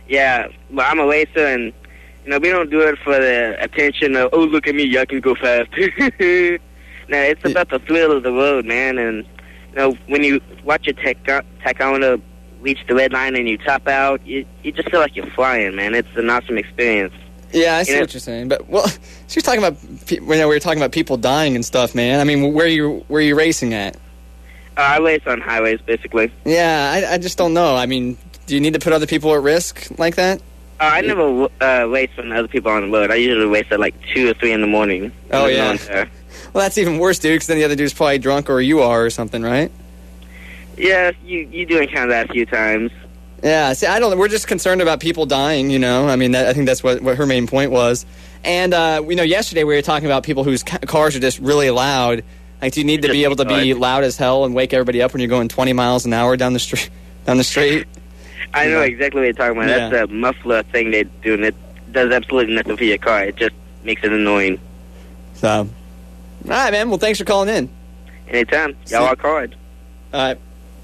Yeah, but I'm a racer, and we don't do it for the attention of, oh, look at me, I can go fast. No, it's about the thrill of the road, man. And when you watch your tachometer reach the red line and you top out, you just feel like you're flying, man. It's an awesome experience. Yeah, I see what you're saying. But, well, so you're talking about, we were talking about people dying and stuff, man. I mean, where are you racing at? I race on highways, basically. Yeah, I just don't know. I mean, do you need to put other people at risk like that? I never race when other people are on the road. I usually race at like 2 or 3 in the morning. Oh, yeah. Well, that's even worse, dude, because then the other dude's probably drunk or you are or something, right? Yeah, you do encounter that a few times. Yeah, see, we're just concerned about people dying, I mean, I think that's what her main point was. And, yesterday we were talking about people whose cars are just really loud. Like, do you need to be able to be loud as hell and wake everybody up when you're going 20 miles an hour down the street? I know exactly what you're talking about. Yeah. That's a muffler thing they do, and it does absolutely nothing for your car. It just makes it annoying. So, all right, man. Well, thanks for calling in. Anytime. Y'all are called. All right.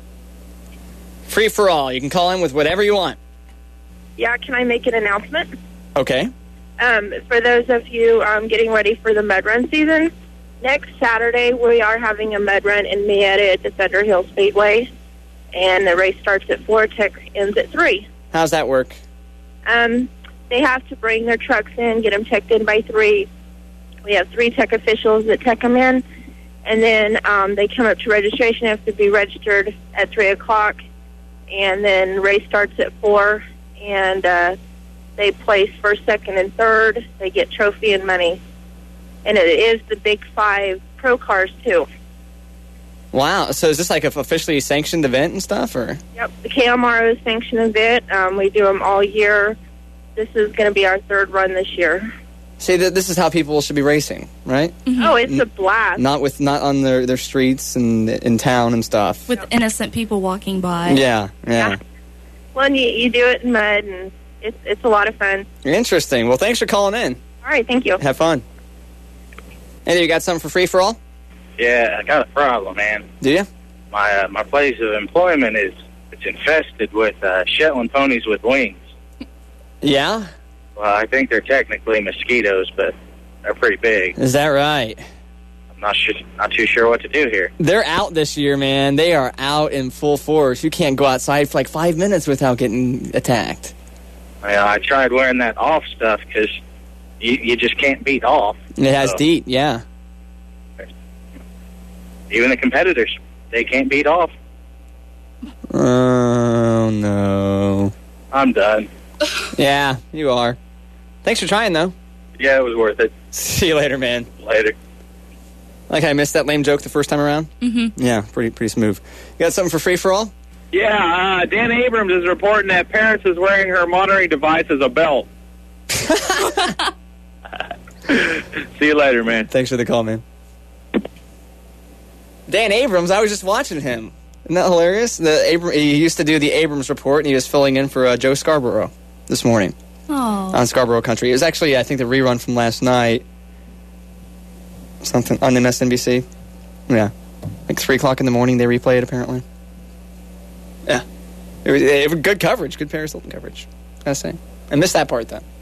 Free for all. You can call in with whatever you want. Yeah, can I make an announcement? Okay. For those of you getting ready for the Med Run season, next Saturday we are having a Med Run in Marietta at the Thunder Hill Speedway, and the race starts at 4, tech ends at 3. How's that work? They have to bring their trucks in, get them checked in by 3. We have 3 tech officials that tech them in, and then they come up to registration, have to be registered at 3 o'clock. And then race starts at 4, and they place first, second, and third. They get trophy and money. And it is the Big 5 pro cars, too. Wow. So is this like an officially sanctioned event and stuff? Or? Yep. The KMRO is sanctioned event. We do them all year. This is going to be our 3rd run this year. See, this is how people should be racing, right? Mm-hmm. Oh, it's a blast. Not on their streets and in town and stuff. With innocent people walking by. Yeah. Well, and you do it in mud, and it's a lot of fun. Interesting. Well, thanks for calling in. All right, thank you. Have fun. Andy, you got something for free for all? Yeah, I got a problem, man. Do you? My place of employment it's infested with Shetland ponies with wings. Yeah? Well, I think they're technically mosquitoes, but they're pretty big. Is that right? I'm not too sure what to do here. They're out this year, man. They are out in full force. You can't go outside for like 5 minutes without getting attacked. Well, I tried wearing that off stuff because you just can't beat off. It has DEET, yeah. Even the competitors, they can't beat off. Oh, no. I'm done. Yeah, you are. Thanks for trying, though. Yeah, it was worth it. See you later, man. Later. Like I missed that lame joke the first time around? Mm-hmm. Yeah, pretty smooth. You got something for free for all? Yeah, Dan Abrams is reporting that parents is wearing her monitoring device as a belt. See you later, man. Thanks for the call, man. Dan Abrams, I was just watching him. Isn't that hilarious? He used to do the Abrams Report, and he was filling in for Joe Scarborough this morning. Oh. On Scarborough Country. It was actually, I think, the rerun from last night. Something on MSNBC. Yeah. Like 3 o'clock in the morning, they replay it, apparently. Yeah. It was good coverage. Good Paris Hilton coverage. Gotta say. I missed that part, though.